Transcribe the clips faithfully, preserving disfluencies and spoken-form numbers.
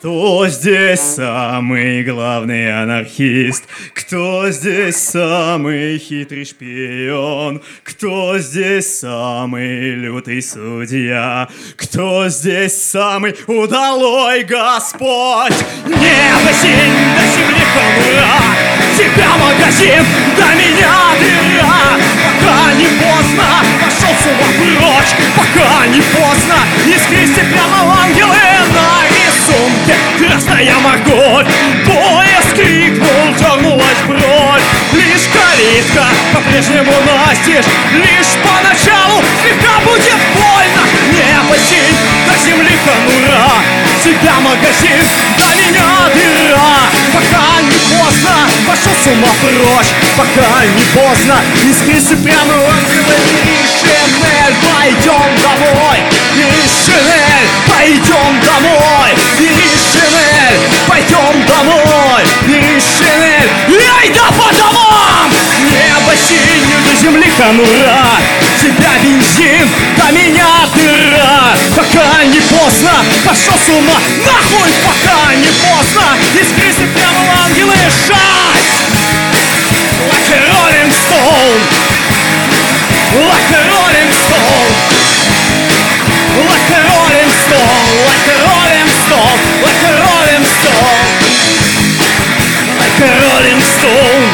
Кто здесь самый главный анархист? Кто здесь самый хитрый шпион? Кто здесь самый лютый судья? Кто здесь самый удалой Господь? Небо синь, до земли ура! Тебя магазин, до меня дыра! Пока не поздно, пошел с ума прочь! Пока не поздно, искрести прямо в ангелы на рисунке. Красная морковь, поезд крикнул, дернулась бровь. Лишь калитка по-прежнему настежь, лишь поначалу слегка будет больно. Небо синь, до земли конура, тебя магазин, до меня дыра. Пока не поздно, пошел с ума прочь. Пока не поздно, искрisi прямо в ангелы. И Шинель, пойдем домой. И Шинель, пойдем домой. И Шинель, пойдем домой. И Шинель, эй, да по домам! Небо синее, до земли конура, тебя бензин, до меня дыра. Пока не поздно, пошел с ума нахуй. Пока не поздно, искрisi прямо в ангелы. Шась! Like a rolling stone, like a rolling stone, like a rolling stone, like a rolling stone, like a rolling stone, like a rolling stone,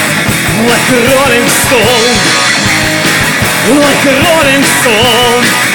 like a rolling stone, like a rolling stone.